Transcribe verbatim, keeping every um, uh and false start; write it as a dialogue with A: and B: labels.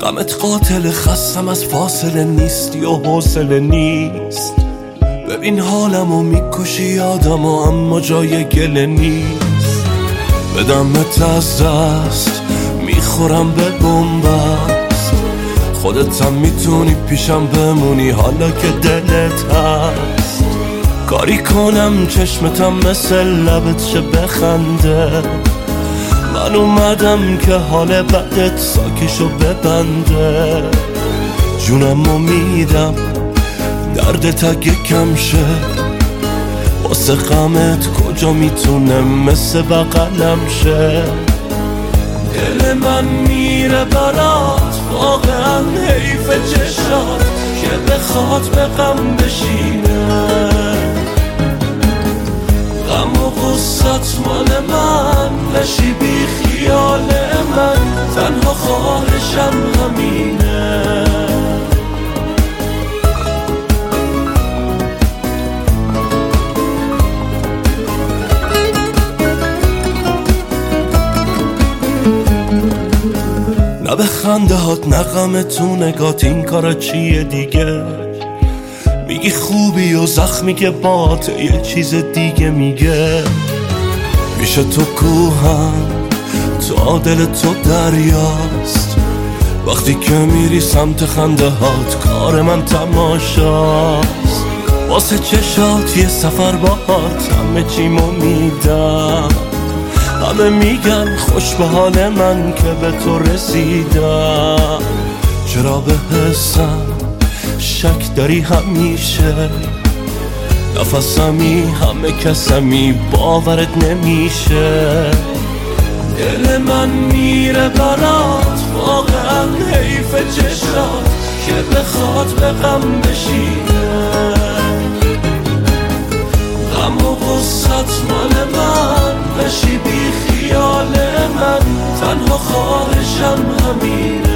A: غمت قاتل، خستم از فاصله نیستی و حوصله نیست. ببین حالمو میکشی یادمو اما جای گله نیست. بدمت از دست میخورم به بنبست، خودت هم میتونی پیشم بمونی حالا که دلت هست. کاری کنم چشمتم مثل لبت شه بخنده، من اومدم که حال بدت ساکشو ببنده. جونمو میدم دردت اگه کم شه، واسه غمت کجا میتونه مثل بغلم شه. دل من میره برات، واقعا حیف چشات که بخواد به غم بشینه. غم و غصت مال من، نشی بی خیال من، تنها خواهشم همینه. نه به خنده هات نه غم تو نگات، این کارا چیه دیگه؟ میگی خوبی و زخمی که بات یه چیز دیگه میگه. پیش تو کوهم تا دل تو دریاست، وقتی که میری سمت خنده هات کار من تماشاست. واسه چشات یه سفر باهات همه چیمو میدم، همه میگن خوش به حال من که به تو رسیدم. چرا به حسم شک داری همیشه؟ نفسمی همه کسمی باورت نمیشه. دل من میره برات، واقعا حیف چشات که بخواد به غم بشینه. غم و غصت مال من، نشی بی خیال من، تنها خواهشم همینه.